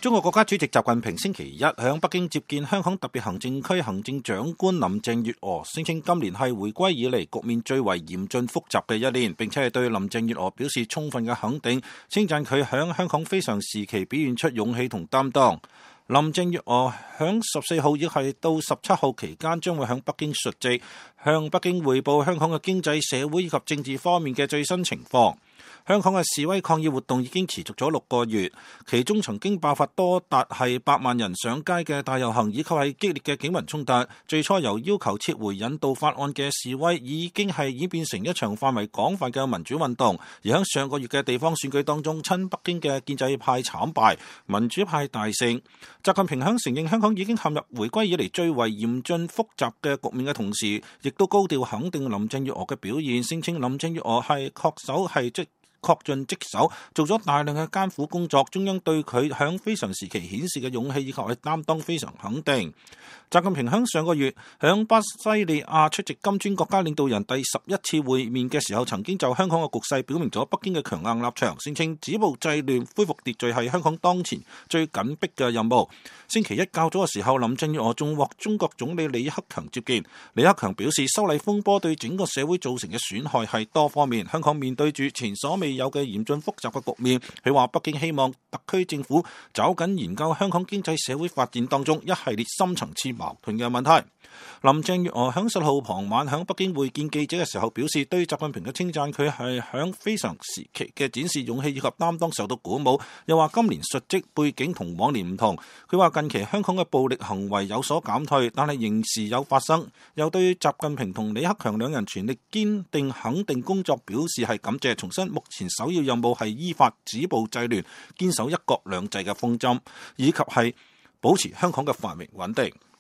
中國國家主席習近平星期一喺北京接見香港特別行政區行政長官林鄭月娥，聲稱今年係回歸以嚟局面最為嚴峻複雜嘅一年，並且係對林鄭月娥表示充分嘅肯定，稱讚佢喺香港非常時期表現出勇氣同擔當。林鄭月娥喺14號亦係到17號期間將會喺北京述職，向北京匯報香港嘅經濟、社會以及政治方面嘅最新情況。香港嘅示威抗議活動已經持續咗6個月，其中曾經爆發多達係8萬人上街嘅大遊行，以及係激烈嘅警民衝突。最初由要求撤回引渡法案嘅示威，已經係演變成一場範圍廣泛嘅民主運動。而喺上個月嘅地方選舉當中，親北京嘅建制派慘敗，民主派大勝。習近平喺承認香港已經陷入回歸以嚟最為嚴峻複雜嘅局面嘅同時，亦都高調肯定林鄭月娥嘅表現，聲稱林鄭月娥係確盡職守，做咗大量嘅艱苦工作。中央對佢響非常時期顯示嘅勇氣以及係擔當非常肯定。習近平響上個月響巴西利亞出席金磚國家領導人第11次會面嘅時候，曾經就香港嘅局勢表明咗北京嘅強硬立場，聲稱止暴制亂、恢復秩序係香港當前最緊迫嘅任務。星期一較早嘅時候，林鄭月娥仲獲中國總理李克強接見。李克強表示，修例風波對整個社會造成嘅損害係多方面，香港面對住前所未有嘅嚴峻複雜嘅局面。佢話北京希望特區政府抓緊研究香港經濟社會發展當中一系列深層次矛盾嘅問題。林鄭月娥喺10號傍晚喺北京會見記者嘅時候表示，對習近平嘅稱讚，佢係喺非常時期嘅展示勇氣以及擔當受到鼓舞。又話今年述職背景同往年唔同，佢話近期香港嘅暴力行為有所減退，但係仍時有發生。又對習近平同李克強兩人全力堅定肯定工作表示係感謝，重申目前首要任務係依法止暴制亂，堅守一國兩制嘅方針，以及係保持香港嘅繁榮穩定。